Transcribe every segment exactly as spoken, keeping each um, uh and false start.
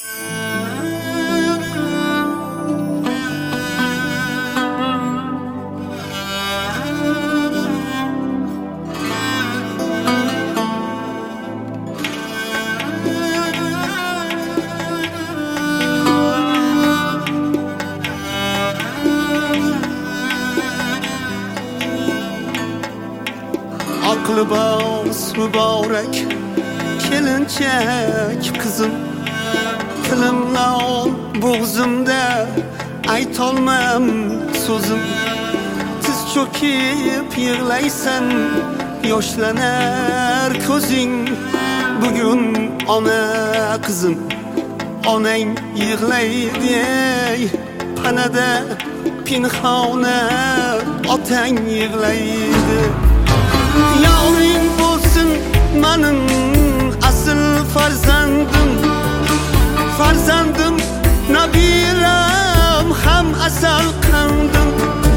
Aklı bas mübarek kelinchak kızım, tilimla ol bo'g'zimda aytolmam so'zim. Tiz cho'kib yig'laysan, yoshlanar ko'zing. Bugun ona qizim, onang yig'laydi panada pinhona, otang yig'laydi. Yavring bo'lsin mening asl farzandim, farzandim nabiram ham asal qandim.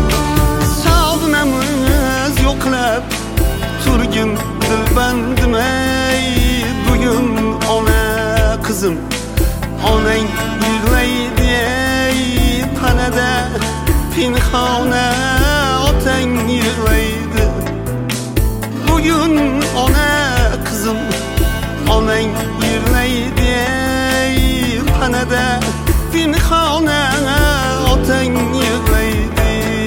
Sog'inamiz yo'qlab turgin dilbandim ey. Bugun ona qizim, onang yig'laydi ey panada pinhona, otang yig'laydi. Bugün ona kızım, onang yig'laydi ey panada pinhona, otang yig'laydi.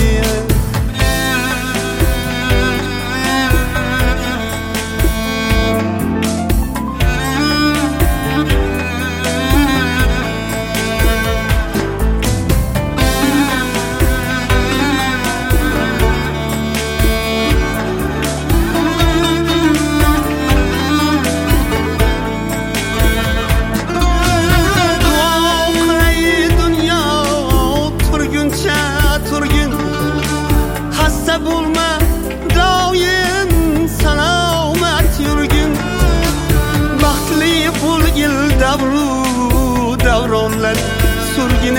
Bulma doim salomat yurgin, baxtli bo'lgil davru davronlar surgin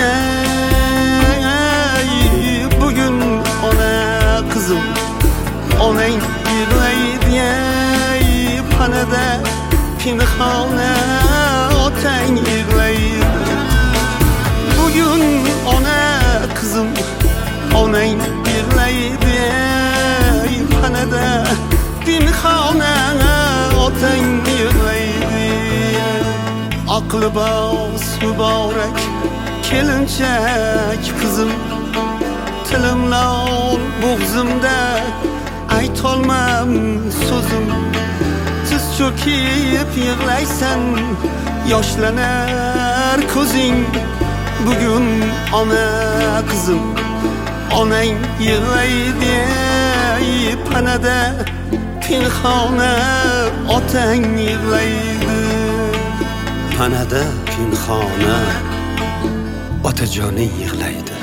ey. Bugun ona qizim, onang yig'laydi ey panada pinhona, otang yig'laydi. Bugün ona kızım, onang yig'laydi ey panada pinhona, otang yig'laydi. Aqli bas mübarek kelinchak kızım, tilimla ol bo'g'zimda aytolmam so'zim. Tiz cho'kib yig'laysan, yoshlanar ko'zing. Bugun ona qizim, onang yig'laydi ey panada pinhona, otang yig'laydi. Panada pinhona otajoning yig'laydi.